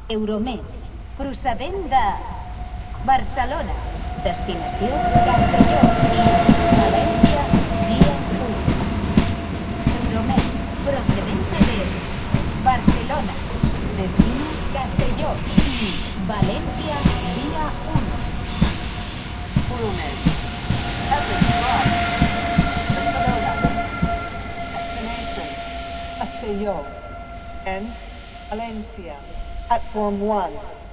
Euromed, procedent de Barcelona. Destinació Castelló i València, via 1. Euromed, procedente de Barcelona. Destino Castelló y Valencia, vía 1. Euromed, Barcelona. Destination Castelló and Valencia. Platform 1.